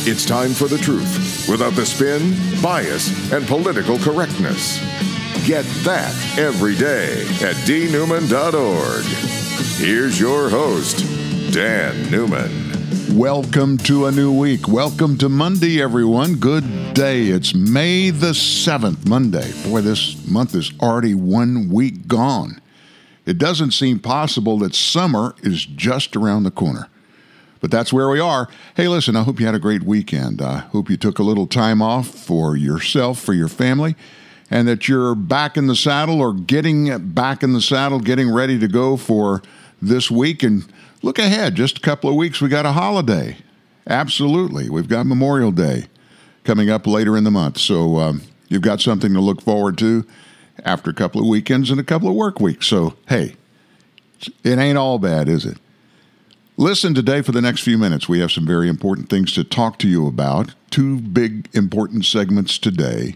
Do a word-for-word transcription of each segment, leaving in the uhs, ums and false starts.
It's time for the truth without the spin, bias, and political correctness. Get that every day at d newman dot org. Here's your host, Dan Newman. Welcome to a new week. Welcome to Monday, everyone. Good day. It's May the seventh, Monday. Boy, this month is already one week gone. It doesn't seem possible that summer is just around the corner. But that's where we are. Hey, listen, I hope you had a great weekend. I hope you took a little time off for yourself, for your family, and that you're back in the saddle or getting back in the saddle, getting ready to go for this week. And look ahead, just a couple of weeks, we got a holiday. Absolutely. We've got Memorial Day coming up later in the month. So um, you've got something to look forward to after a couple of weekends and a couple of work weeks. So, hey, it ain't all bad, is it? Listen today for the next few minutes. We have some very important things to talk to you about. Two big important segments today.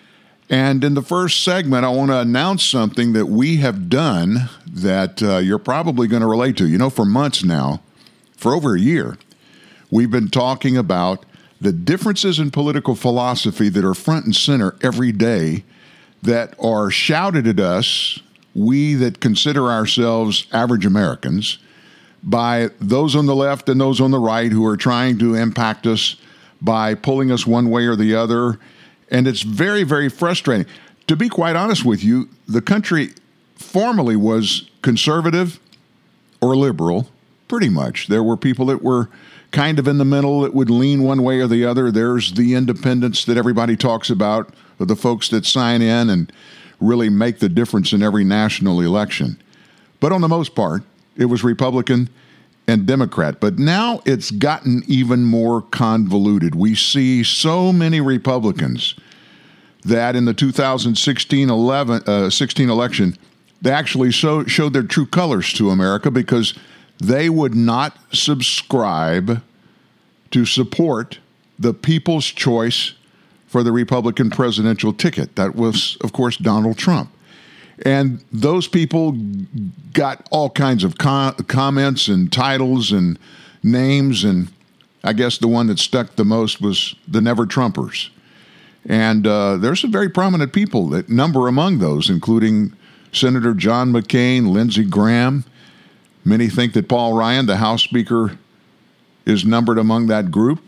And in the first segment, I want to announce something that we have done that uh, you're probably going to relate to. You know, for months now, for over a year, we've been talking about the differences in political philosophy that are front and center every day that are shouted at us, we that consider ourselves average Americans, by those on the left and those on the right who are trying to impact us by pulling us one way or the other. And it's very, very frustrating. To be quite honest with you, the country formerly was conservative or liberal, pretty much. There were people that were kind of in the middle that would lean one way or the other. There's the independents that everybody talks about, or the folks that sign in and really make the difference in every national election. But on the most part, it was Republican and Democrat. But now it's gotten even more convoluted. We see so many Republicans that in the two thousand sixteen election, they actually show, showed their true colors to America because they would not subscribe to support the people's choice for the Republican presidential ticket. That was, of course, Donald Trump. And those people got all kinds of com- comments and titles and names, and I guess the one that stuck the most was the Never Trumpers. And uh, there's some very prominent people that number among those, including Senator John McCain, Lindsey Graham. Many think that Paul Ryan, the House Speaker, is numbered among that group.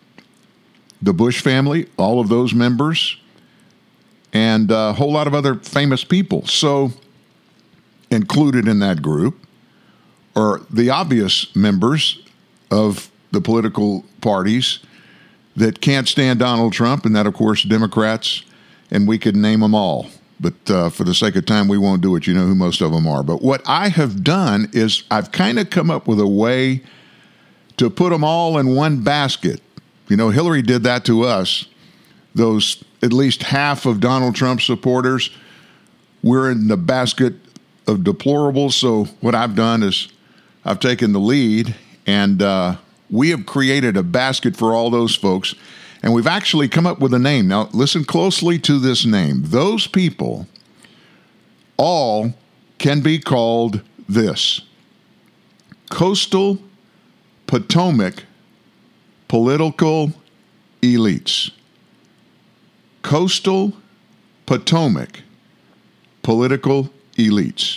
The Bush family, all of those members, and a whole lot of other famous people. So included in that group are the obvious members of the political parties that can't stand Donald Trump, and that, of course, Democrats, and we could name them all. But uh, for the sake of time, we won't do it. You know who most of them are. But what I have done is I've kind of come up with a way to put them all in one basket. You know, Hillary did that to us. Those at least half of Donald Trump's supporters, we're in the basket of deplorables. So what I've done is I've taken the lead, and uh, we have created a basket for all those folks, and we've actually come up with a name. Now, listen closely to this name. Those people all can be called this: Coastal Potomac Political Elites. Coastal Potomac Political Elites.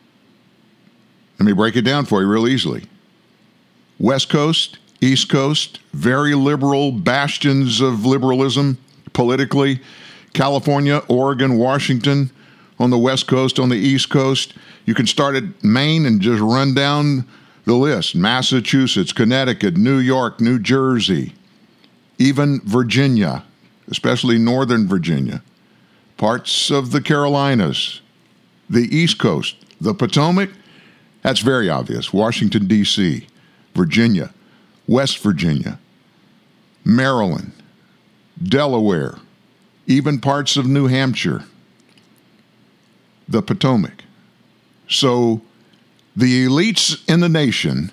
Let me break it down for you real easily. West Coast, East Coast, very liberal bastions of liberalism politically. California, Oregon, Washington on the West Coast, on the East Coast. You can start at Maine and just run down the list. Massachusetts, Connecticut, New York, New Jersey, even Virginia, especially Northern Virginia, parts of the Carolinas, the East Coast, the Potomac, that's very obvious. Washington, D C, Virginia, West Virginia, Maryland, Delaware, even parts of New Hampshire, the Potomac. So the elites in the nation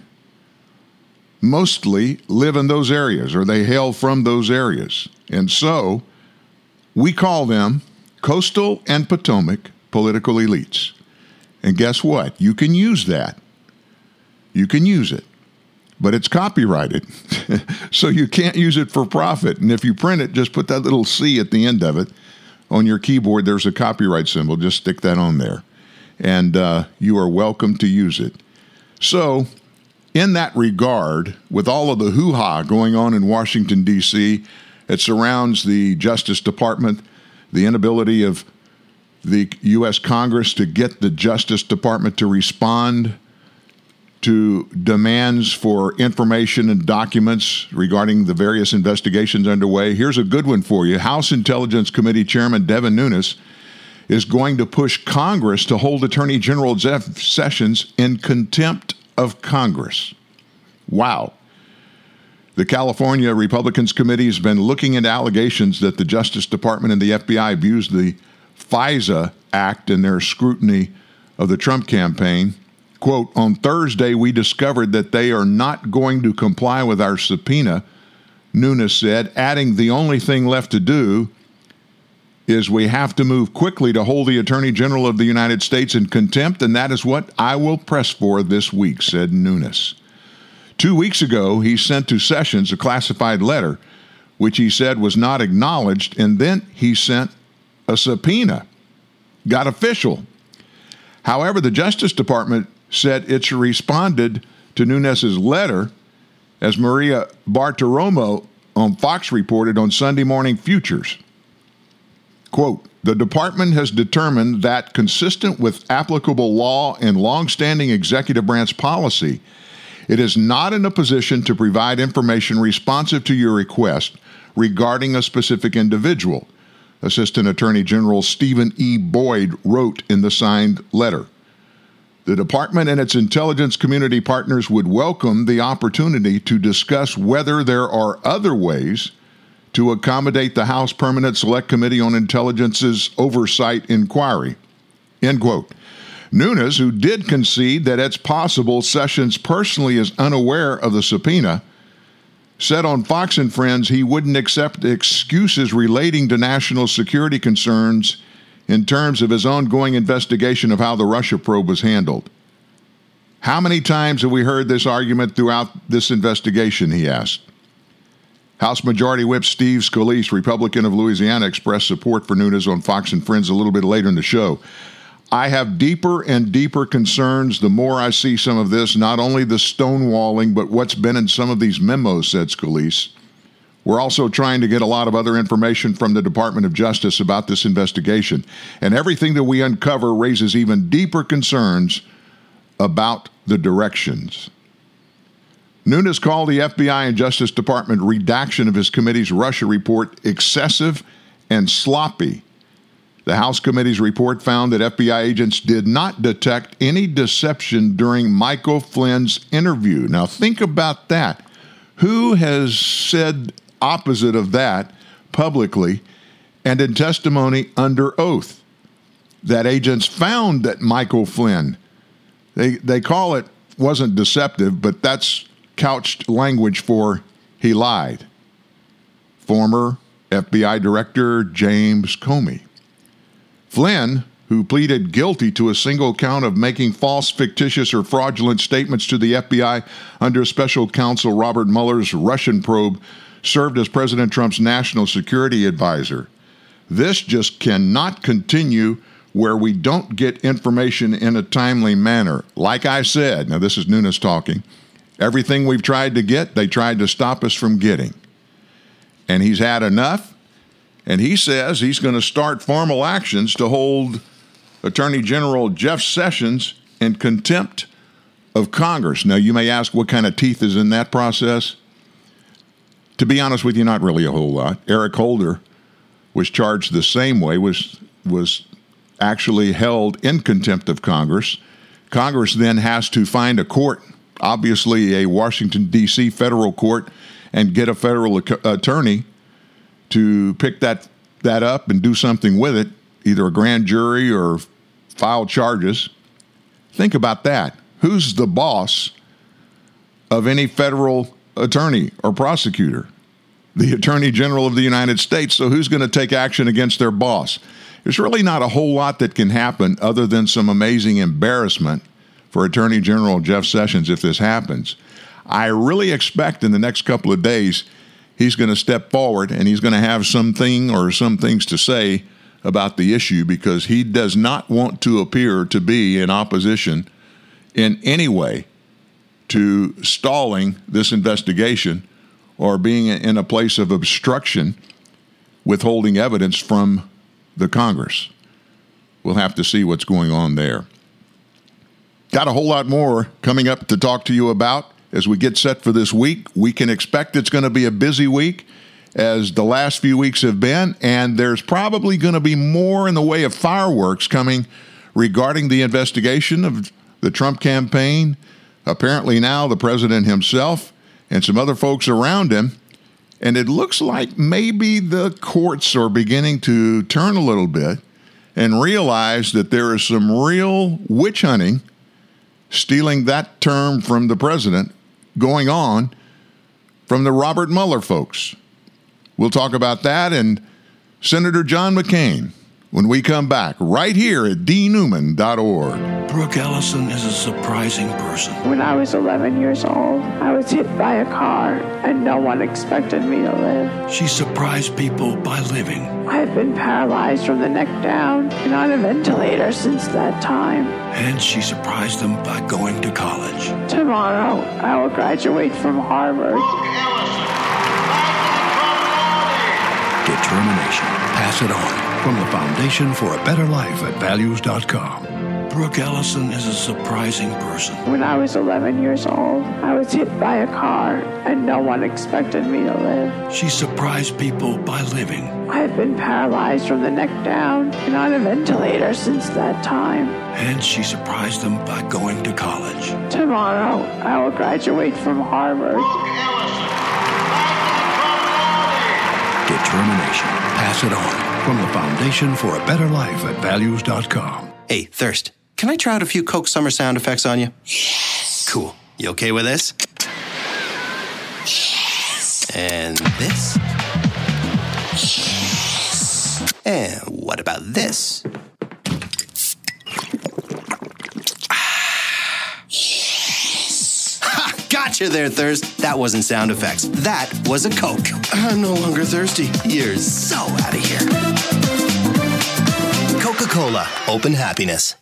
mostly live in those areas, or they hail from those areas. And so we call them Coastal and Potomac political elites. And guess what? You can use that. You can use it. but it's copyrighted. So you can't use it for profit. And if you print it, just put that little C at the end of it. On your keyboard, there's a copyright symbol. Just stick that on there. And uh, you are welcome to use it. So in that regard, with all of the hoo-ha going on in Washington, D C, it surrounds the Justice Department, the inability of the U S Congress to get the Justice Department to respond to demands for information and documents regarding the various investigations underway. Here's a good one for you. House Intelligence Committee Chairman Devin Nunes is going to push Congress to hold Attorney General Jeff Sessions in contempt of Congress. Wow. The California Republicans Committee has been looking into allegations that the Justice Department and the F B I abused the FISA Act in their scrutiny of the Trump campaign. Quote, on Thursday, we discovered that they are not going to comply with our subpoena, Nunes said, adding the only thing left to do is we have to move quickly to hold the Attorney General of the United States in contempt, and that is what I will press for this week, said Nunes. Two weeks ago, he sent to Sessions a classified letter, which he said was not acknowledged, and then he sent a subpoena. Got official. However, the Justice Department said it's responded to Nunes' letter, as Maria Bartiromo on Fox reported on Sunday Morning Futures. Quote, the department has determined that, consistent with applicable law and longstanding executive branch policy, it is not in a position to provide information responsive to your request regarding a specific individual, Assistant Attorney General Stephen E. Boyd wrote in the signed letter. The department and its intelligence community partners would welcome the opportunity to discuss whether there are other ways to accommodate the House Permanent Select Committee on Intelligence's oversight inquiry. End quote. Nunes, who did concede that it's possible Sessions personally is unaware of the subpoena, said on Fox and Friends he wouldn't accept excuses relating to national security concerns in terms of his ongoing investigation of how the Russia probe was handled. How many times have we heard this argument throughout this investigation, he asked. House Majority Whip Steve Scalise, Republican of Louisiana, expressed support for Nunes on Fox and Friends a little bit later in the show. I have deeper and deeper concerns the more I see some of this, not only the stonewalling, but what's been in some of these memos, said Scalise. We're also trying to get a lot of other information from the Department of Justice about this investigation, and everything that we uncover raises even deeper concerns about the directions. Nunes called the F B I and Justice Department redaction of his committee's Russia report excessive and sloppy. The House Committee's report found that F B I agents did not detect any deception during Michael Flynn's interview. Now think about that. Who has said opposite of that publicly and in testimony under oath? That agents found that Michael Flynn, they they call it, wasn't deceptive, but that's couched language for he lied. Former F B I Director James Comey. Flynn, who pleaded guilty to a single count of making false, fictitious, or fraudulent statements to the F B I under Special Counsel Robert Mueller's Russian probe, served as President Trump's national security advisor. This just cannot continue where we don't get information in a timely manner. Like I said, now this is Nunes talking, everything we've tried to get, they tried to stop us from getting. And he's had enough, and he says he's going to start formal actions to hold Attorney General Jeff Sessions in contempt of Congress. Now, you may ask what kind of teeth is in that process. To be honest with you, not really a whole lot. Eric Holder was charged the same way, was was actually held in contempt of Congress. Congress then has to find a court, obviously a Washington, D C federal court, and get a federal attorney to pick that, that up and do something with it, either a grand jury or file charges. Think about that. Who's the boss of any federal attorney or prosecutor? The Attorney General of the United States. So who's going to take action against their boss? There's really not a whole lot that can happen other than some amazing embarrassment for Attorney General Jeff Sessions if this happens. I really expect in the next couple of days he's going to step forward and he's going to have something or some things to say about the issue, because he does not want to appear to be in opposition in any way to stalling this investigation or being in a place of obstruction, withholding evidence from the Congress. We'll have to see what's going on there. Got a whole lot more coming up to talk to you about as we get set for this week. We can expect it's going to be a busy week, as the last few weeks have been, and there's probably going to be more in the way of fireworks coming regarding the investigation of the Trump campaign. Apparently now the president himself and some other folks around him, and it looks like maybe the courts are beginning to turn a little bit and realize that there is some real witch hunting, stealing that term from the president, going on from the Robert Mueller folks. We'll talk about that and Senator John McCain when we come back right here at d newman dot org. Brooke Ellison is a surprising person. When I was eleven years old, I was hit by a car and no one expected me to live. She surprised people by living. I've been paralyzed from the neck down and on a ventilator since that time. And she surprised them by going to college. Tomorrow, I will graduate from Harvard. Determination. Pass it on. From the Foundation for a Better Life at values dot com. Brooke Ellison is a surprising person. When I was eleven years old, I was hit by a car and no one expected me to live. She surprised people by living. I've been paralyzed from the neck down and on a ventilator since that time. And she surprised them by going to college. Tomorrow, I will graduate from Harvard. Determination. Pass it on. From the Foundation for a Better Life at values dot com. Hey, Thirst, can I try out a few Coke Summer sound effects on you? Yes. Cool. You okay with this? Yes. And this? Yes. And what about this? Gotcha there, Thirst. That wasn't sound effects. That was a Coke. I'm no longer thirsty. You're so out of here. Coca-Cola. Open happiness.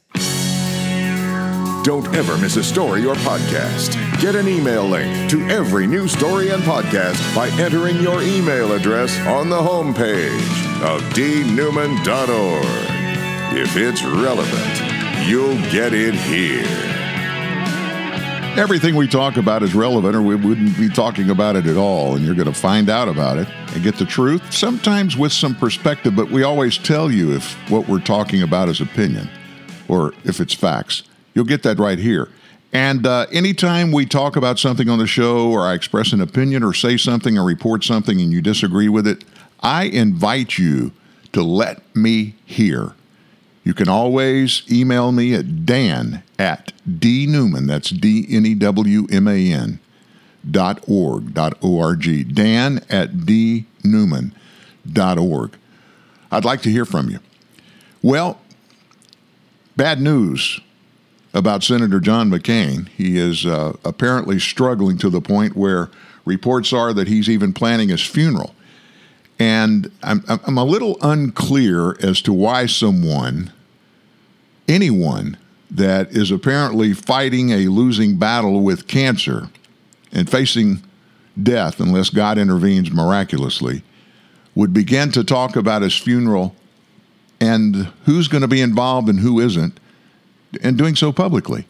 Don't ever miss a story or podcast. Get an email link to every new story and podcast by entering your email address on the homepage of d newman dot org. If it's relevant, you'll get it here. Everything we talk about is relevant, or we wouldn't be talking about it at all, and you're going to find out about it and get the truth, sometimes with some perspective, but we always tell you if what we're talking about is opinion or if it's facts. You'll get that right here. And uh, anytime we talk about something on the show, or I express an opinion or say something or report something and you disagree with it, I invite you to let me hear. You can always email me at Dan at dnewman, that's D N E W M A N, dot org, dot O-R-G, Dan at dnewman dot org. I'd like to hear from you. Well, bad news about Senator John McCain. He is uh, apparently struggling to the point where reports are that he's even planning his funeral. And I'm, I'm a little unclear as to why someone, anyone that is apparently fighting a losing battle with cancer and facing death unless God intervenes miraculously, would begin to talk about his funeral and who's going to be involved and who isn't, and doing so publicly.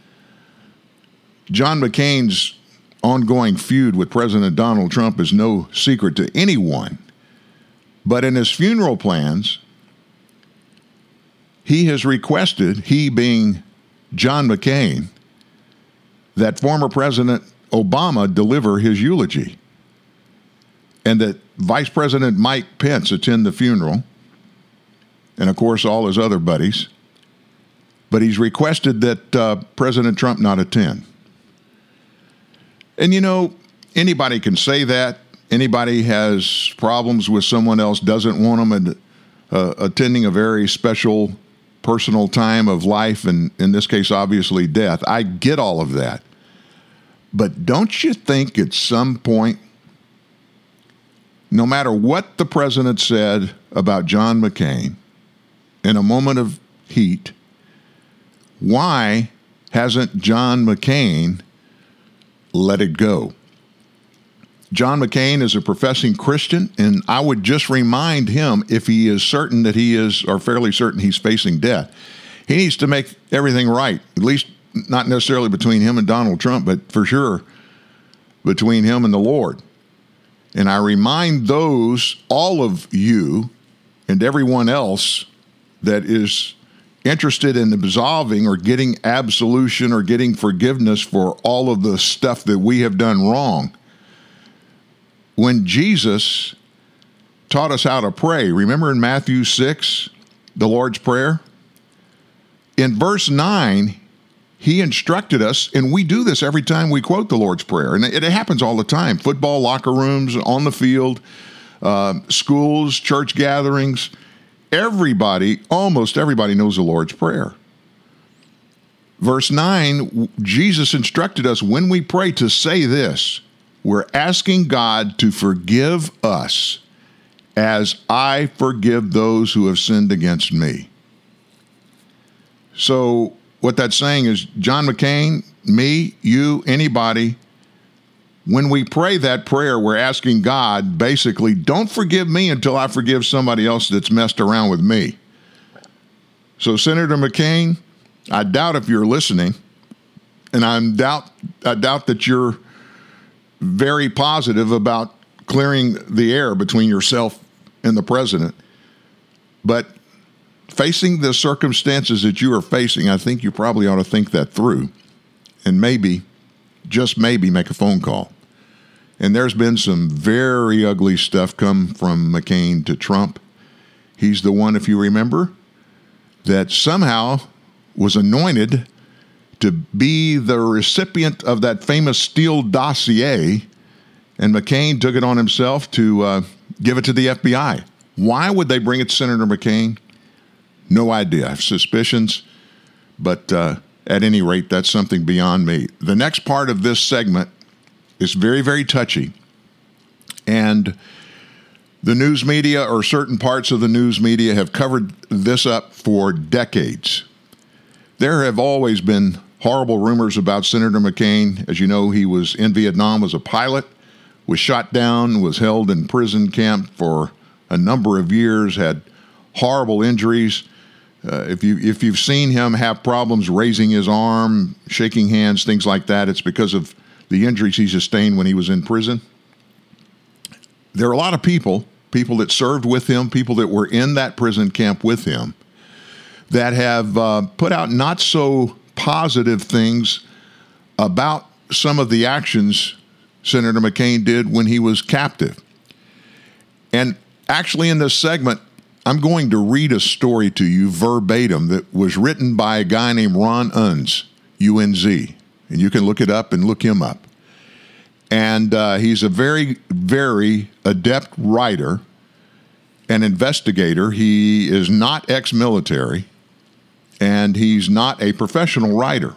John McCain's ongoing feud with President Donald Trump is no secret to anyone, but in his funeral plans, he has requested, he being John McCain, that former President Obama deliver his eulogy, and that Vice President Mike Pence attend the funeral, and of course all his other buddies. But he's requested that uh, President Trump not attend. And you know, anybody can say that. Anybody has problems with someone else, doesn't want them and, uh, attending a very special personal time of life, and in this case, obviously death. I get all of that. But don't you think at some point, no matter what the president said about John McCain, in a moment of heat, why hasn't John McCain let it go? John McCain is a professing Christian, and I would just remind him, if he is certain that he is, or fairly certain he's facing death, he needs to make everything right, at least not necessarily between him and Donald Trump, but for sure between him and the Lord. And I remind those, all of you and everyone else that is interested in absolving or getting absolution or getting forgiveness for all of the stuff that we have done wrong. When Jesus taught us how to pray, remember in Matthew six, the Lord's Prayer? In verse nine, he instructed us, and we do this every time we quote the Lord's Prayer, and it, it happens all the time. Football locker rooms, on the field, uh, schools, church gatherings. Everybody, almost everybody knows the Lord's Prayer. Verse nine, Jesus instructed us when we pray to say this: we're asking God to forgive us as I forgive those who have sinned against me. So what that's saying is, John McCain, me, you, anybody, when we pray that prayer, we're asking God, basically, don't forgive me until I forgive somebody else that's messed around with me. So, Senator McCain, I doubt if you're listening, and I doubt, I doubt that you're very positive about clearing the air between yourself and the president. But facing the circumstances that you are facing, I think you probably ought to think that through and maybe, just maybe, make a phone call. And there's been some very ugly stuff come from McCain to Trump. He's the one, if you remember, that somehow was anointed to be the recipient of that famous Steele dossier, and McCain took it on himself to uh, give it to the F B I. Why would they bring it to Senator McCain? No idea. I have suspicions, but uh, at any rate, that's something beyond me. The next part of this segment is very, very touchy, and the news media, or certain parts of the news media, have covered this up for decades. There have always been horrible rumors about Senator McCain. As you know, he was in Vietnam as a pilot, was shot down, was held in prison camp for a number of years, had horrible injuries. Uh, if you if you've seen him have problems raising his arm, shaking hands, things like that, it's because of the injuries he sustained when he was in prison. There are a lot of people, people that served with him, people that were in that prison camp with him, that have uh, put out not so positive things about some of the actions Senator McCain did when he was captive. And actually, in this segment, I'm going to read a story to you verbatim that was written by a guy named Ron Unz, U N Z. And you can look it up and look him up. And uh, he's a very, very adept writer and investigator. He is not ex-military, and he's not a professional writer.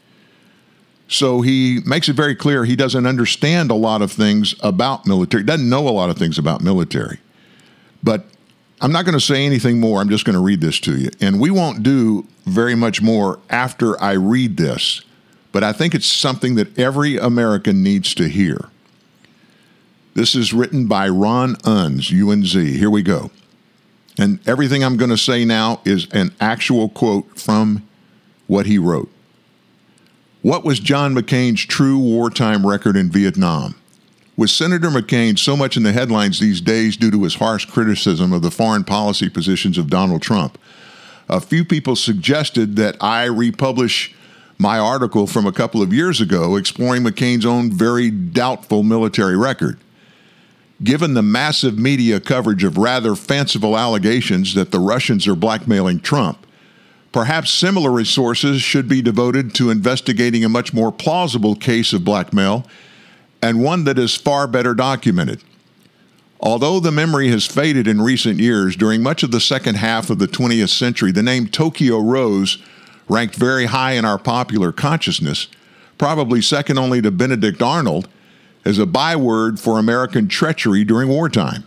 So he makes it very clear he doesn't understand a lot of things about military, doesn't know a lot of things about military. But I'm not going to say anything more. I'm just going to read this to you. And we won't do very much more after I read this, but I think it's something that every American needs to hear. This is written by Ron Unz, U N Z. Here we go. And everything I'm going to say now is an actual quote from what he wrote. What was John McCain's true wartime record in Vietnam? With Senator McCain so much in the headlines these days due to his harsh criticism of the foreign policy positions of Donald Trump, a few people suggested that I republish my article from a couple of years ago exploring McCain's own very doubtful military record. Given the massive media coverage of rather fanciful allegations that the Russians are blackmailing Trump, perhaps similar resources should be devoted to investigating a much more plausible case of blackmail, and one that is far better documented. Although the memory has faded in recent years, during much of the second half of the twentieth century, the name Tokyo Rose ranked very high in our popular consciousness, probably second only to Benedict Arnold, as a byword for American treachery during wartime.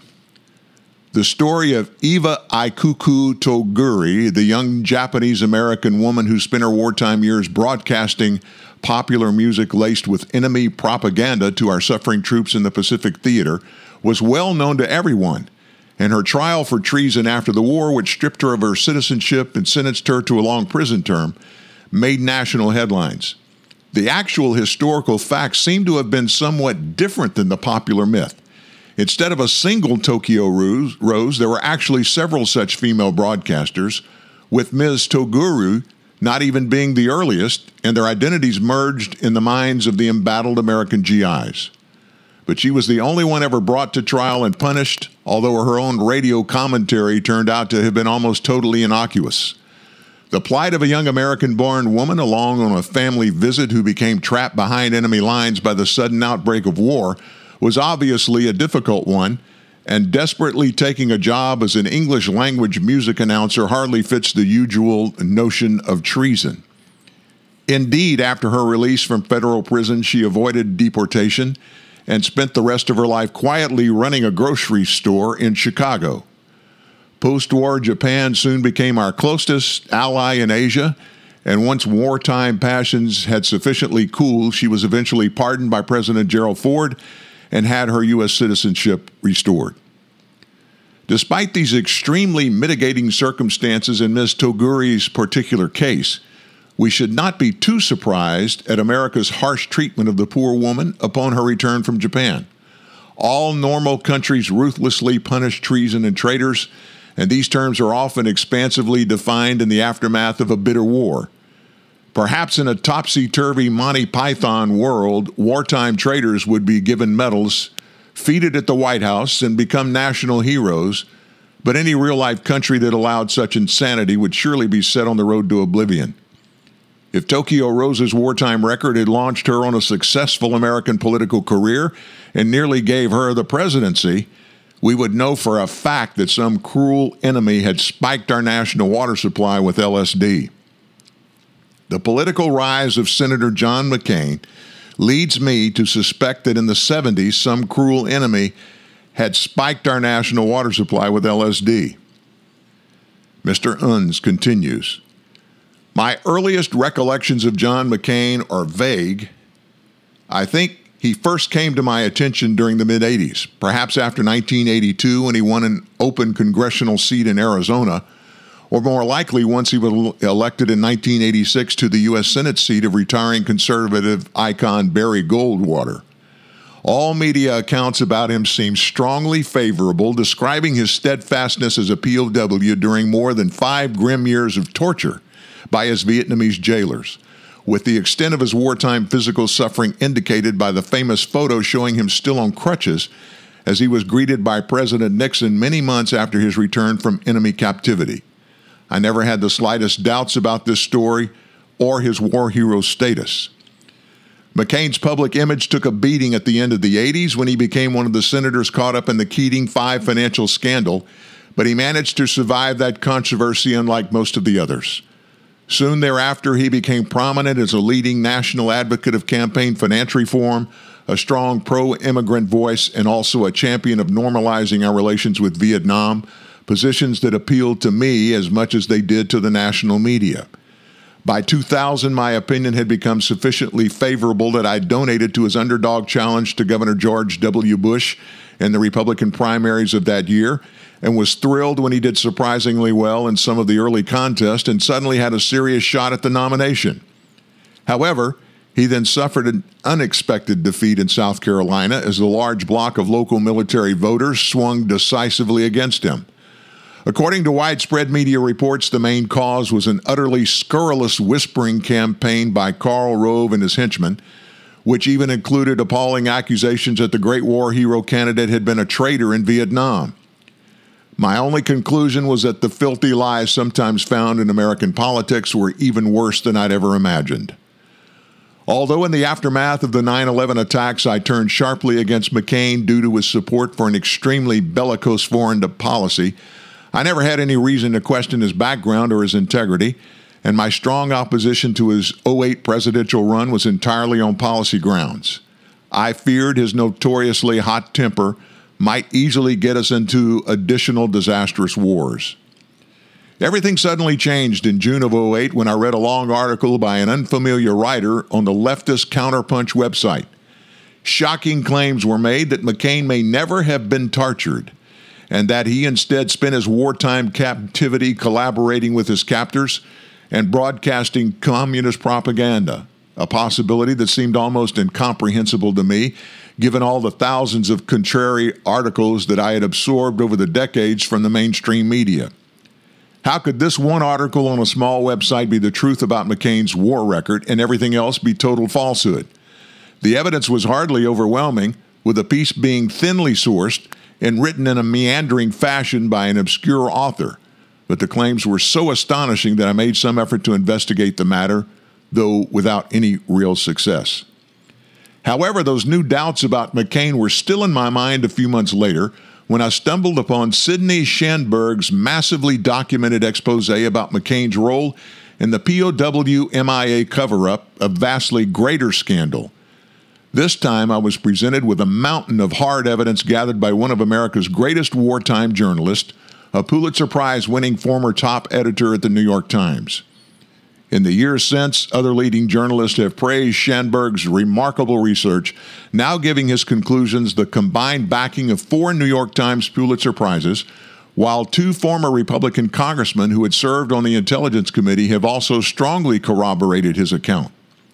The story of Eva Ikuku Toguri, the young Japanese-American woman who spent her wartime years broadcasting popular music laced with enemy propaganda to our suffering troops in the Pacific Theater, was well known to everyone, and her trial for treason after the war, which stripped her of her citizenship and sentenced her to a long prison term, made national headlines. The actual historical facts seem to have been somewhat different than the popular myth. Instead of a single Tokyo Rose, there were actually several such female broadcasters, with Miz Toguri not even being the earliest, and their identities merged in the minds of the embattled American G Is. But she was the only one ever brought to trial and punished, although her own radio commentary turned out to have been almost totally innocuous. The plight of a young American-born woman along on a family visit who became trapped behind enemy lines by the sudden outbreak of war was obviously a difficult one, and desperately taking a job as an English-language music announcer hardly fits the usual notion of treason. Indeed, after her release from federal prison, she avoided deportation and spent the rest of her life quietly running a grocery store in Chicago. Post-war Japan soon became our closest ally in Asia, and once wartime passions had sufficiently cooled, she was eventually pardoned by President Gerald Ford and had her U S citizenship restored. Despite these extremely mitigating circumstances in Miz Toguri's particular case, we should not be too surprised at America's harsh treatment of the poor woman upon her return from Japan. All normal countries ruthlessly punish treason and traitors, and these terms are often expansively defined in the aftermath of a bitter war. Perhaps in a topsy-turvy Monty Python world, wartime traitors would be given medals, feted at the White House, and become national heroes, but any real-life country that allowed such insanity would surely be set on the road to oblivion. If Tokyo Rose's wartime record had launched her on a successful American political career and nearly gave her the presidency, we would know for a fact that some cruel enemy had spiked our national water supply with L S D. The political rise of Senator John McCain leads me to suspect that in the seventies, some cruel enemy had spiked our national water supply with L S D. Mister Unz continues, "My earliest recollections of John McCain are vague. I think he first came to my attention during the mid-eighties, perhaps after nineteen eighty-two when he won an open congressional seat in Arizona, or more likely once he was elected in nineteen eighty-six to the U S Senate seat of retiring conservative icon Barry Goldwater. All media accounts about him seem strongly favorable, describing his steadfastness as a P O W during more than five grim years of torture by his Vietnamese jailers, with the extent of his wartime physical suffering indicated by the famous photo showing him still on crutches as he was greeted by President Nixon many months after his return from enemy captivity. I never had the slightest doubts about this story or his war hero status. McCain's public image took a beating at the end of the eighties when he became one of the senators caught up in the Keating Five financial scandal, but he managed to survive that controversy unlike most of the others. Soon thereafter, he became prominent as a leading national advocate of campaign finance reform, a strong pro-immigrant voice, and also a champion of normalizing our relations with Vietnam, positions that appealed to me as much as they did to the national media. By two thousand, my opinion had become sufficiently favorable that I donated to his underdog challenge to Governor George W. Bush in the Republican primaries of that year, and was thrilled when he did surprisingly well in some of the early contests and suddenly had a serious shot at the nomination. However, he then suffered an unexpected defeat in South Carolina as the large block of local military voters swung decisively against him. According to widespread media reports, the main cause was an utterly scurrilous whispering campaign by Karl Rove and his henchmen, which even included appalling accusations that the great war hero candidate had been a traitor in Vietnam. My only conclusion was that the filthy lies sometimes found in American politics were even worse than I'd ever imagined. Although in the aftermath of the nine eleven attacks I turned sharply against McCain due to his support for an extremely bellicose foreign policy, I never had any reason to question his background or his integrity, and my strong opposition to his oh eight presidential run was entirely on policy grounds. I feared his notoriously hot temper might easily get us into additional disastrous wars. Everything suddenly changed in June of oh eight when I read a long article by an unfamiliar writer on the leftist Counterpunch website. Shocking claims were made that McCain may never have been tortured, and that he instead spent his wartime captivity collaborating with his captors and broadcasting communist propaganda, a possibility that seemed almost incomprehensible to me, given all the thousands of contrary articles that I had absorbed over the decades from the mainstream media. How could this one article on a small website be the truth about McCain's war record and everything else be total falsehood? The evidence was hardly overwhelming, with the piece being thinly sourced and written in a meandering fashion by an obscure author. But the claims were so astonishing that I made some effort to investigate the matter, though without any real success. However, those new doubts about McCain were still in my mind a few months later when I stumbled upon Sidney Schanberg's massively documented expose about McCain's role in the P O W M I A cover-up, a vastly greater scandal. This time I was presented with a mountain of hard evidence gathered by one of America's greatest wartime journalists, a Pulitzer Prize-winning former top editor at the New York Times. In the years since, other leading journalists have praised Schanberg's remarkable research, now giving his conclusions the combined backing of four New York Times Pulitzer Prizes, while two former Republican congressmen who had served on the Intelligence Committee have also strongly corroborated his account.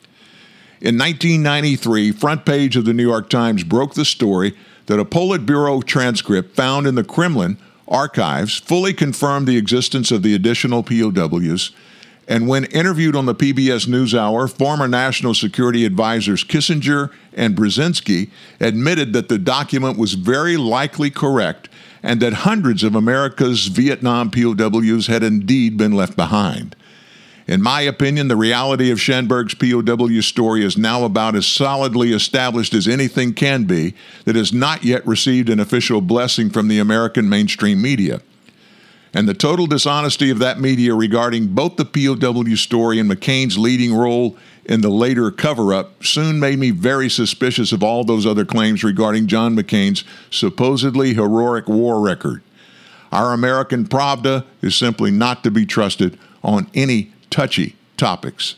In nineteen ninety-three, front page of the New York Times broke the story that a Politburo transcript found in the Kremlin archives fully confirmed the existence of the additional P O Ws, and when interviewed on the P B S NewsHour, former National Security Advisors Kissinger and Brzezinski admitted that the document was very likely correct and that hundreds of America's Vietnam P O Ws had indeed been left behind. In my opinion, the reality of Schanberg's P O W story is now about as solidly established as anything can be that has not yet received an official blessing from the American mainstream media. And the total dishonesty of that media regarding both the P O W story and McCain's leading role in the later cover-up soon made me very suspicious of all those other claims regarding John McCain's supposedly heroic war record. Our American Pravda is simply not to be trusted on any touchy topics.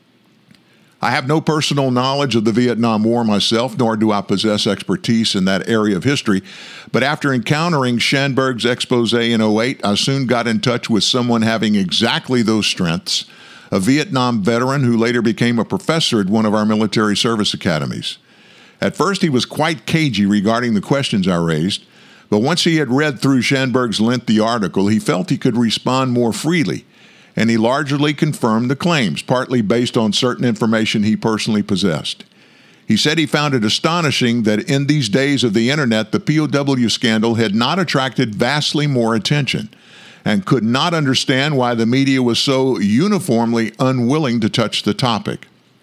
I have no personal knowledge of the Vietnam War myself, nor do I possess expertise in that area of history, but after encountering Schanberg's expose in oh eight, I soon got in touch with someone having exactly those strengths, a Vietnam veteran who later became a professor at one of our military service academies. At first, he was quite cagey regarding the questions I raised, but once he had read through Schanberg's lengthy article, he felt he could respond more freely, and he largely confirmed the claims, partly based on certain information he personally possessed. He said he found it astonishing that in these days of the internet, the P O W scandal had not attracted vastly more attention, and could not understand why the media was so uniformly unwilling to touch the topic.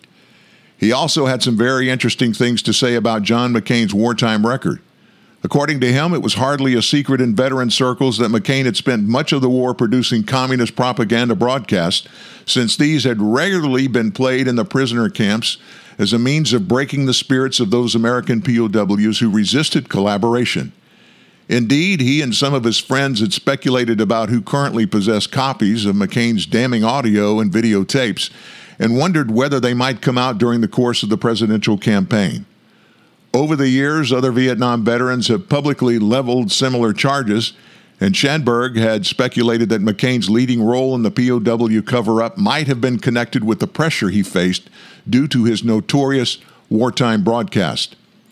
He also had some very interesting things to say about John McCain's wartime record. According to him, it was hardly a secret in veteran circles that McCain had spent much of the war producing communist propaganda broadcasts, since these had regularly been played in the prisoner camps as a means of breaking the spirits of those American P O Ws who resisted collaboration. Indeed, he and some of his friends had speculated about who currently possessed copies of McCain's damning audio and videotapes, and wondered whether they might come out during the course of the presidential campaign. Over the years, other Vietnam veterans have publicly leveled similar charges, and Schanberg had speculated that McCain's leading role in the P O W cover-up might have been connected with the pressure he faced due to his notorious wartime broadcast.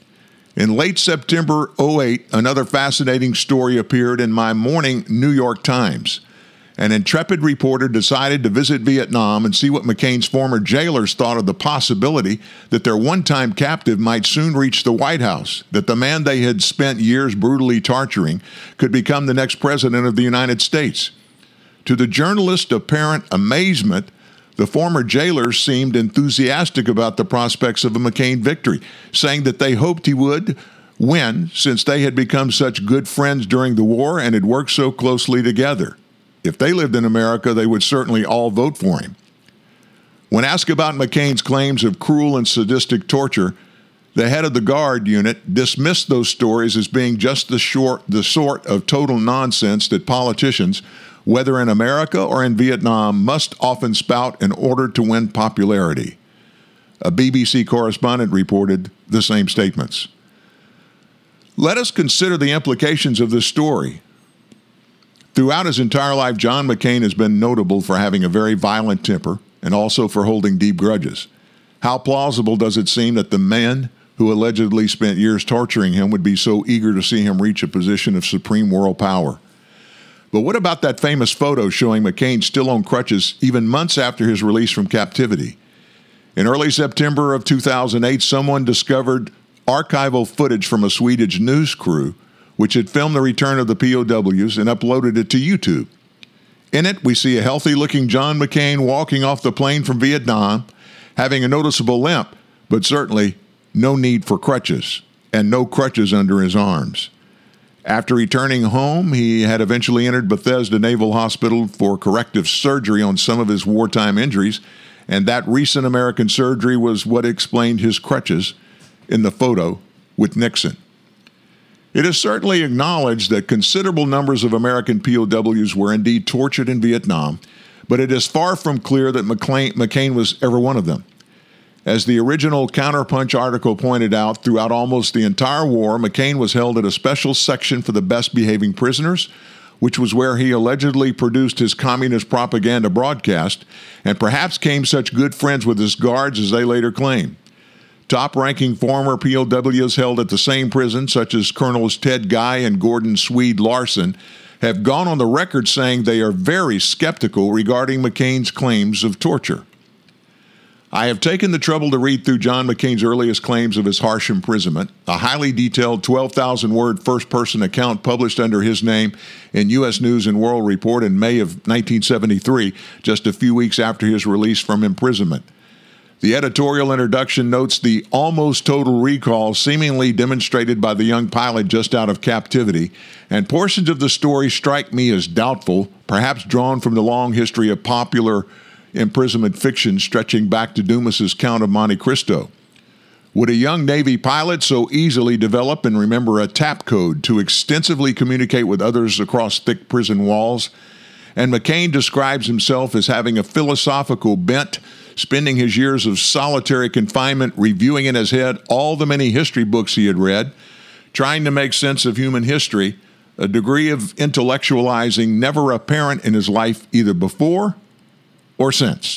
In late September oh eight, another fascinating story appeared in my morning New York Times. An intrepid reporter decided to visit Vietnam and see what McCain's former jailers thought of the possibility that their one-time captive might soon reach the White House, that the man they had spent years brutally torturing could become the next president of the United States. To the journalist's apparent amazement, the former jailers seemed enthusiastic about the prospects of a McCain victory, saying that they hoped he would win since they had become such good friends during the war and had worked so closely together. If they lived in America, they would certainly all vote for him. When asked about McCain's claims of cruel and sadistic torture, the head of the Guard unit dismissed those stories as being just the, short, the sort of total nonsense that politicians, whether in America or in Vietnam, must often spout in order to win popularity. A B B C correspondent reported the same statements. Let us consider the implications of this story. Throughout his entire life, John McCain has been notable for having a very violent temper and also for holding deep grudges. How plausible does it seem that the men who allegedly spent years torturing him would be so eager to see him reach a position of supreme world power? But what about that famous photo showing McCain still on crutches even months after his release from captivity? In early September of two thousand eight, someone discovered archival footage from a Swedish news crew which had filmed the return of the P O Ws and uploaded it to YouTube. In it, we see a healthy-looking John McCain walking off the plane from Vietnam, having a noticeable limp, but certainly no need for crutches, and no crutches under his arms. After returning home, he had eventually entered Bethesda Naval Hospital for corrective surgery on some of his wartime injuries, and that recent American surgery was what explained his crutches in the photo with Nixon. It is certainly acknowledged that considerable numbers of American P O Ws were indeed tortured in Vietnam, but it is far from clear that McCain, McCain was ever one of them. As the original Counterpunch article pointed out, throughout almost the entire war, McCain was held at a special section for the best-behaving prisoners, which was where he allegedly produced his communist propaganda broadcast, and perhaps became such good friends with his guards as they later claimed. Top-ranking former P O Ws held at the same prison, such as Colonels Ted Guy and Gordon Swede Larson, have gone on the record saying they are very skeptical regarding McCain's claims of torture. I have taken the trouble to read through John McCain's earliest claims of his harsh imprisonment, a highly detailed twelve thousand word first-person account published under his name in U S News and World Report in May of nineteen seventy-three, just a few weeks after his release from imprisonment. The editorial introduction notes the almost total recall seemingly demonstrated by the young pilot just out of captivity, and portions of the story strike me as doubtful, perhaps drawn from the long history of popular imprisonment fiction stretching back to Dumas's Count of Monte Cristo. Would a young Navy pilot so easily develop and remember a tap code to extensively communicate with others across thick prison walls? And McCain describes himself as having a philosophical bent, spending his years of solitary confinement reviewing in his head all the many history books he had read, trying to make sense of human history, a degree of intellectualizing never apparent in his life either before or since.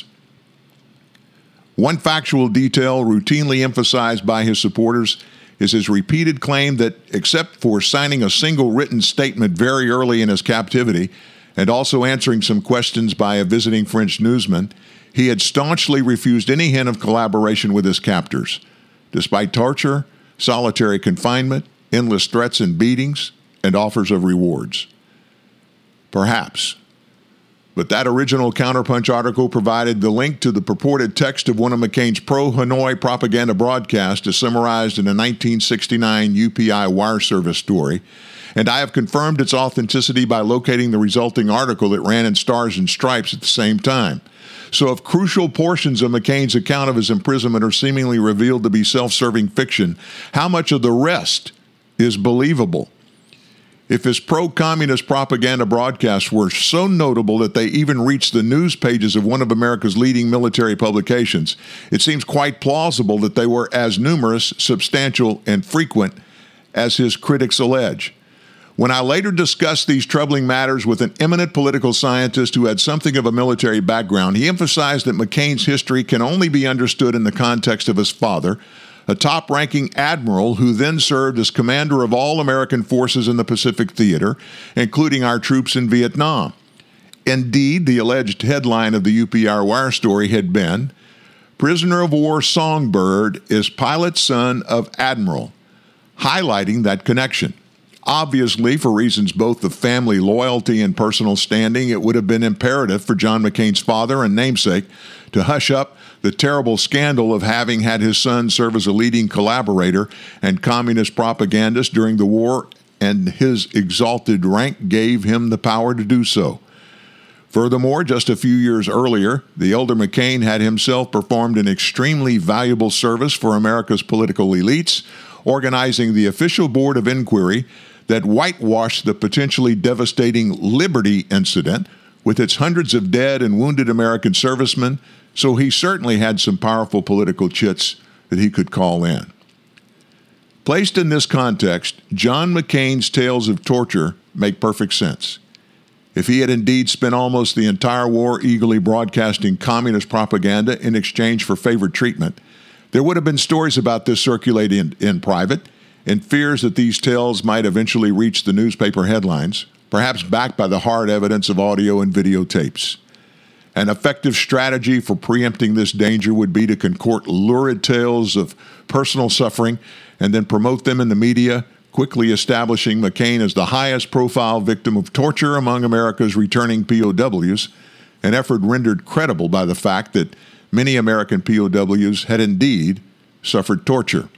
One factual detail routinely emphasized by his supporters is his repeated claim that, except for signing a single written statement very early in his captivity and also answering some questions by a visiting French newsman, he had staunchly refused any hint of collaboration with his captors, despite torture, solitary confinement, endless threats and beatings, and offers of rewards. Perhaps. But that original Counterpunch article provided the link to the purported text of one of McCain's pro-Hanoi propaganda broadcasts as summarized in a nineteen sixty-nine U P I wire service story, and I have confirmed its authenticity by locating the resulting article that ran in Stars and Stripes at the same time. So if crucial portions of McCain's account of his imprisonment are seemingly revealed to be self-serving fiction, how much of the rest is believable? If his pro-communist propaganda broadcasts were so notable that they even reached the news pages of one of America's leading military publications, it seems quite plausible that they were as numerous, substantial, and frequent as his critics allege. When I later discussed these troubling matters with an eminent political scientist who had something of a military background, he emphasized that McCain's history can only be understood in the context of his father, a top-ranking admiral who then served as commander of all American forces in the Pacific Theater, including our troops in Vietnam. Indeed, the alleged headline of the U P R wire story had been, "Prisoner of War Songbird is pilot son of admiral," highlighting that connection. Obviously, for reasons both of family loyalty and personal standing, it would have been imperative for John McCain's father and namesake to hush up the terrible scandal of having had his son serve as a leading collaborator and communist propagandist during the war, and his exalted rank gave him the power to do so. Furthermore, just a few years earlier, the elder McCain had himself performed an extremely valuable service for America's political elites, organizing the official board of inquiry that whitewashed the potentially devastating Liberty incident with its hundreds of dead and wounded American servicemen, so he certainly had some powerful political chits that he could call in. Placed in this context, John McCain's tales of torture make perfect sense. If he had indeed spent almost the entire war eagerly broadcasting communist propaganda in exchange for favored treatment, there would have been stories about this circulating in, in private, and fears that these tales might eventually reach the newspaper headlines, perhaps backed by the hard evidence of audio and videotapes. An effective strategy for preempting this danger would be to concoct lurid tales of personal suffering and then promote them in the media, quickly establishing McCain as the highest profile victim of torture among America's returning P O Ws, an effort rendered credible by the fact that many American P O Ws had indeed suffered torture.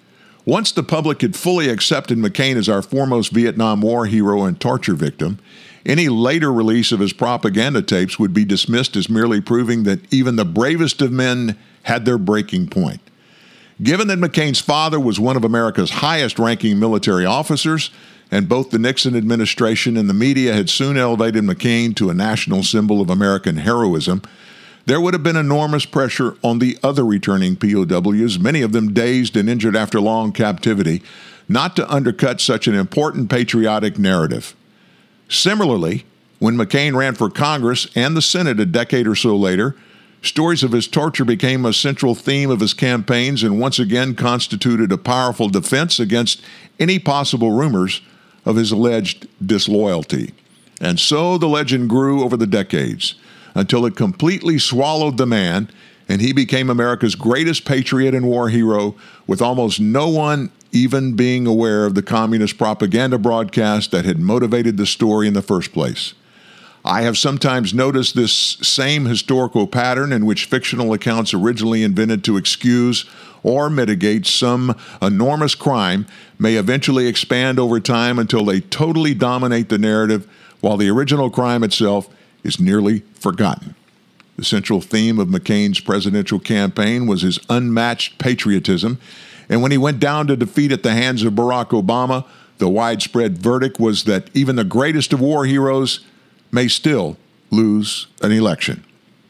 Once the public had fully accepted McCain as our foremost Vietnam War hero and torture victim, any later release of his propaganda tapes would be dismissed as merely proving that even the bravest of men had their breaking point. Given that McCain's father was one of America's highest-ranking military officers, and both the Nixon administration and the media had soon elevated McCain to a national symbol of American heroism, there would have been enormous pressure on the other returning P O Ws, many of them dazed and injured after long captivity, not to undercut such an important patriotic narrative. Similarly, when McCain ran for Congress and the Senate a decade or so later, stories of his torture became a central theme of his campaigns and once again constituted a powerful defense against any possible rumors of his alleged disloyalty. And so the legend grew over the decades until it completely swallowed the man, and he became America's greatest patriot and war hero, with almost no one even being aware of the communist propaganda broadcast that had motivated the story in the first place. I have sometimes noticed this same historical pattern in which fictional accounts originally invented to excuse or mitigate some enormous crime may eventually expand over time until they totally dominate the narrative, while the original crime itself is nearly forgotten. The central theme of McCain's presidential campaign was his unmatched patriotism, and when he went down to defeat at the hands of Barack Obama, the widespread verdict was that even the greatest of war heroes may still lose an election.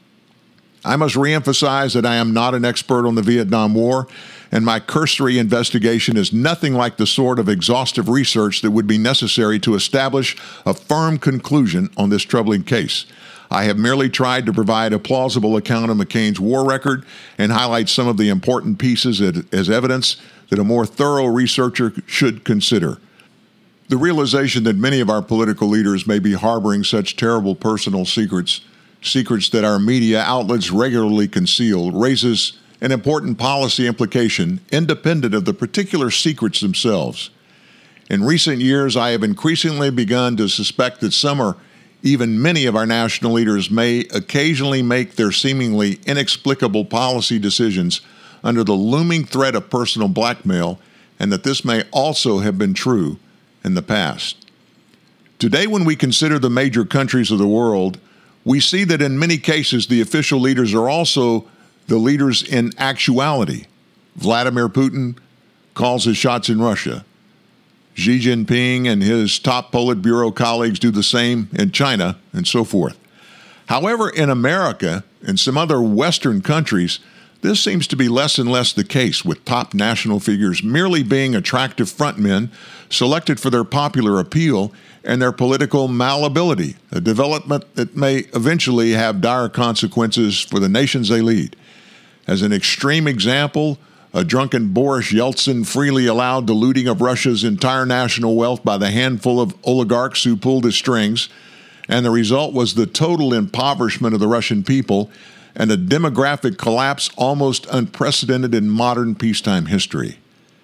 I must reemphasize that I am not an expert on the Vietnam War, and my cursory investigation is nothing like the sort of exhaustive research that would be necessary to establish a firm conclusion on this troubling case. I have merely tried to provide a plausible account of McCain's war record and highlight some of the important pieces as evidence that a more thorough researcher should consider. The realization that many of our political leaders may be harboring such terrible personal secrets, secrets that our media outlets regularly conceal, raises an important policy implication independent of the particular secrets themselves. In recent years, I have increasingly begun to suspect that some or even many of our national leaders may occasionally make their seemingly inexplicable policy decisions under the looming threat of personal blackmail, and that this may also have been true in the past. Today, when we consider the major countries of the world, we see that in many cases the official leaders are also the leaders in actuality. Vladimir Putin calls his shots in Russia. Xi Jinping and his top Politburo colleagues do the same in China, and so forth. However, in America and some other Western countries, this seems to be less and less the case, with top national figures merely being attractive frontmen selected for their popular appeal and their political malleability, a development that may eventually have dire consequences for the nations they lead. As an extreme example, a drunken Boris Yeltsin freely allowed the looting of Russia's entire national wealth by the handful of oligarchs who pulled his strings, and the result was the total impoverishment of the Russian people and a demographic collapse almost unprecedented in modern peacetime history.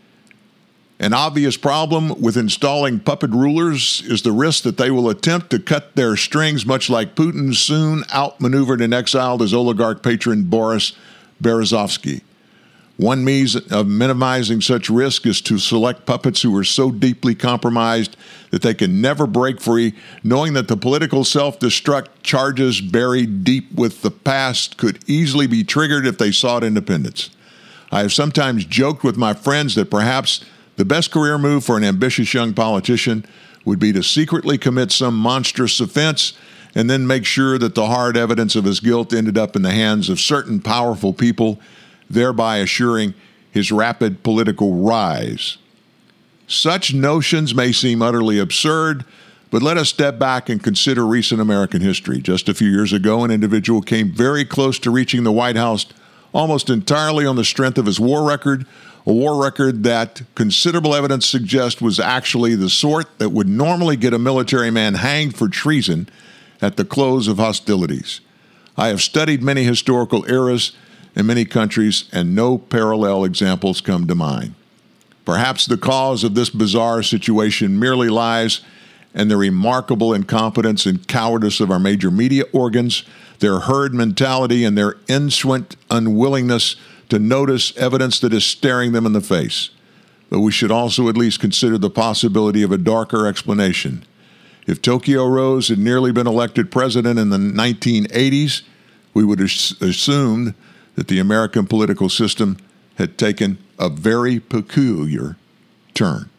An obvious problem with installing puppet rulers is the risk that they will attempt to cut their strings, much like Putin's soon outmaneuvered and exiled his oligarch patron Boris Berezovsky. One means of minimizing such risk is to select puppets who are so deeply compromised that they can never break free, knowing that the political self-destruct charges buried deep with the past could easily be triggered if they sought independence. I have sometimes joked with my friends that perhaps the best career move for an ambitious young politician would be to secretly commit some monstrous offense and then make sure that the hard evidence of his guilt ended up in the hands of certain powerful people, thereby assuring his rapid political rise. Such notions may seem utterly absurd, but let us step back and consider recent American history. Just a few years ago, an individual came very close to reaching the White House almost entirely on the strength of his war record, a war record that considerable evidence suggests was actually the sort that would normally get a military man hanged for treason at the close of hostilities. I have studied many historical eras in many countries, and no parallel examples come to mind. Perhaps the cause of this bizarre situation merely lies in the remarkable incompetence and cowardice of our major media organs, their herd mentality, and their instant unwillingness to notice evidence that is staring them in the face. But we should also at least consider the possibility of a darker explanation. If Tokyo Rose had nearly been elected president in the nineteen eighties, we would have assumed that the American political system had taken a very peculiar turn.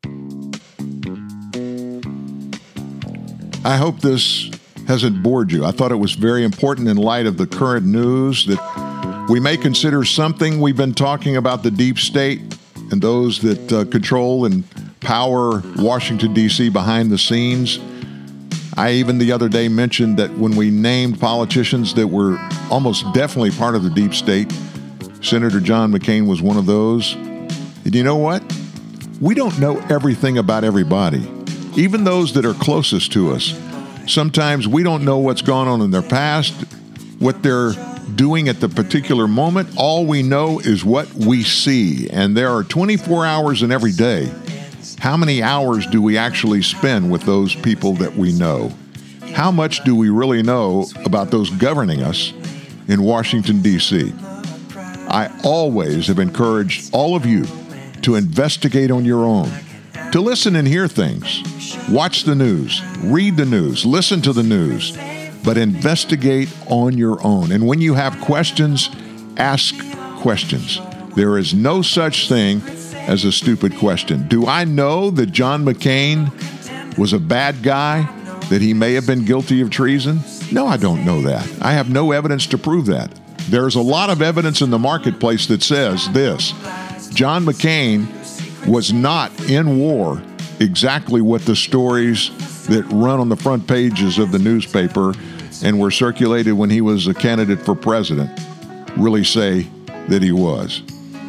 I hope this hasn't bored you. I thought it was very important in light of the current news that we may consider something. We've been talking about the deep state and those that uh, control and power Washington, D C behind the scenes. I even the other day mentioned that when we named politicians that were almost definitely part of the deep state, Senator John McCain was one of those. And you know what? We don't know everything about everybody, even those that are closest to us. Sometimes we don't know what's gone on in their past, what they're doing at the particular moment. All we know is what we see. And there are twenty-four hours in every day. How many hours do we actually spend with those people that we know? How much do we really know about those governing us in Washington, D C? I always have encouraged all of you to investigate on your own, to listen and hear things. Watch the news, read the news, listen to the news, but investigate on your own. And when you have questions, ask questions. There is no such thing as a stupid question. Do I know that John McCain was a bad guy, that he may have been guilty of treason? No, I don't know that. I have no evidence to prove that. There's a lot of evidence in the marketplace that says this: John McCain was not in war exactly what the stories that run on the front pages of the newspaper and were circulated when he was a candidate for president really say that he was.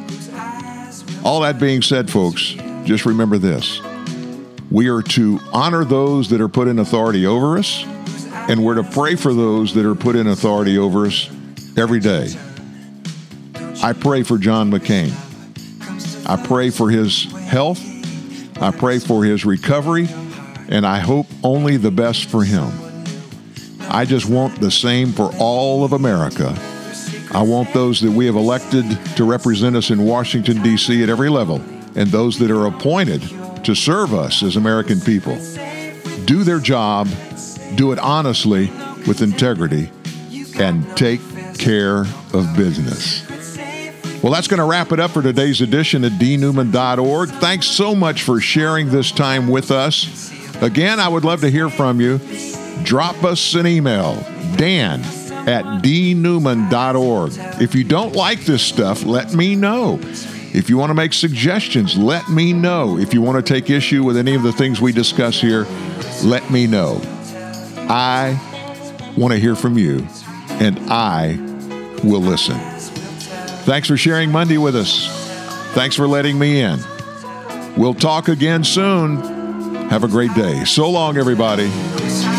All that being said, folks, just remember this. We are to honor those that are put in authority over us, and we're to pray for those that are put in authority over us every day. I pray for John McCain. I pray for his health. I pray for his recovery, and I hope only the best for him. I just want the same for all of America. I want those that we have elected to represent us in Washington, D C at every level, and those that are appointed to serve us as American people, do their job, do it honestly, with integrity, and take care of business. Well, that's going to wrap it up for today's edition of d newman dot org. Thanks so much for sharing this time with us. Again, I would love to hear from you. Drop us an email, Dan at d newman dot org. If you don't like this stuff, let me know. If you want to make suggestions, let me know. If you want to take issue with any of the things we discuss here, let me know. I want to hear from you, and I will listen. Thanks for sharing Monday with us. Thanks for letting me in. We'll talk again soon. Have a great day. So long, everybody.